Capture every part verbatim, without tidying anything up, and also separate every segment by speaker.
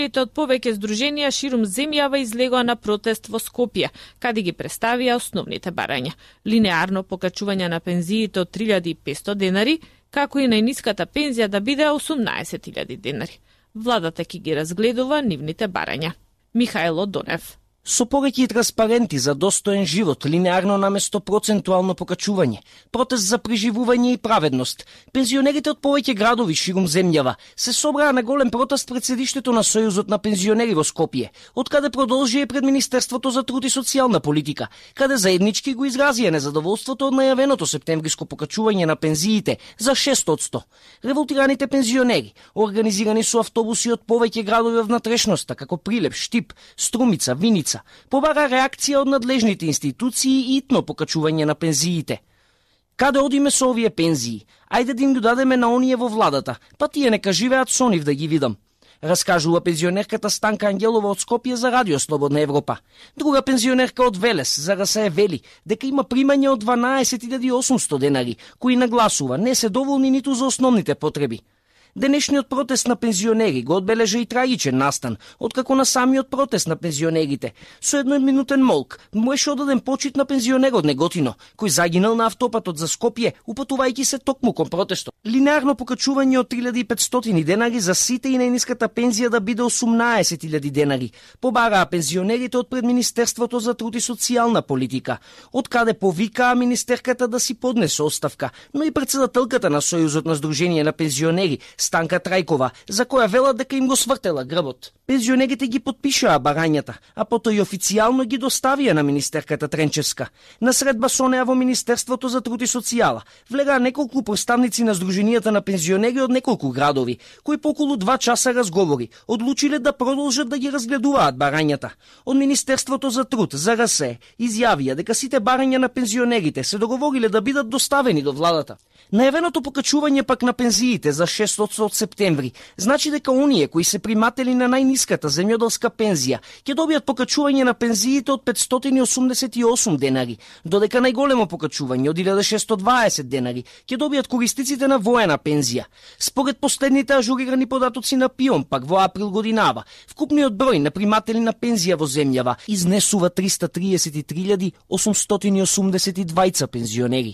Speaker 1: Од повеќе здруженија ширум земјава излегоа на протест во Скопје, каде ги представија основните барања. Линеарно покачување на пензиите од три илјади и петстотини денари, како и најниската пензија да биде осумнаесет илјади денари. Владата ќе ги разгледува нивните барања. Михајло Донев.
Speaker 2: Со повеќе транспаренти за достоен живот, линеарно наместо процентуално покачување, протест за преживување и праведност, пензионерите од повеќе градови ширум земјава се собраа на голем протест пред седиштето на Сојузот на пензионери во Скопје, од каде продолжи и пред Министерството за труд и социјална политика, каде заеднички го изразија незадоволството од најавеното септемвриско покачување на пензиите за шест одсто. Револтираните пензионери, организирани со автобуси од повеќе градови во внатрешноста, како Прилеп, Штип, Струмица, Виница, побара реакција од надлежните институции и итно покачување на пензиите. Каде одиме со овие пензии? Ајде да им го дадеме на оние во владата, па тие нека живеат со нив да ги видам. Раскажува пензионерката Станка Ангелова од Скопје за Радио Слободна Европа. Друга пензионерка од Велес за РСЕ вели дека има примање од дванаесет илјади и осумсто денари, кои нагласува не се доволни ниту за основните потреби. Денешниот протест на пензионери го одбележа и трагичен настан, откако на самиот протест на пензионерите, со едноminутен молк, му беше одаден почит на пензионерот Неготино, кој загинал на автопатот за Скопје, упатувајќи се токму кон протестот. Линеарно покачување од три илјади и петстотини денари за сите и најниската пензија да биде осумнаесет илјади денари, побараа пензионерите од пред Министерството за труд и социјална политика, од каде повикаа министерката да си поднесе оставка, но и претседателката на Сојузот на здружение на пензионери Станка Трајкова, за која велат дека им го свртела грбот. Пензионерите ги потпишаа барањата, а потоа и официјално ги доставија на министерката Тренчевска. На средба со неа во Министерството за труд и социјала влегаа неколку представници на здруженијата на пензионери од неколку градови, кои по околу два часа разговори одлучиле да продолжат да ги разгледуваат барањата. Од Министерството за труд, за РСЕ, изјавија дека сите барања на пензионерите се договориле да бидат доставени до владата. Најавеното покачување пак на пензиите за шест одсто од септември значи дека оние кои се приматели на најниската земјоделска пензија ќе добијат покачување на пензиите од петстотини и осумдесет и осум денари, додека најголемо покачување од илјада шест дваесет денари ќе добијат корисниците на воена пензија. Според последните ажурирани податоци на ПИОМ, пак во април годинава, вкупниот број на приматели на пензија во земјава изнесува триста триесет и три илјади осумстотини и осумдесет и двајца пензионери.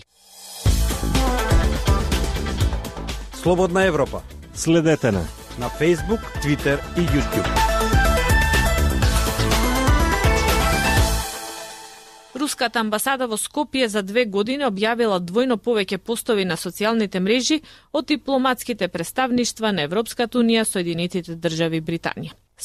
Speaker 3: Слободна Европа. Следете на на Facebook, Twitter и YouTube.
Speaker 1: Руската амбасада во Скопје за две години објавила двојно повеќе постови на социјалните мрежи од дипломатските представништва на Европската унија, Соединетите држави и Британија.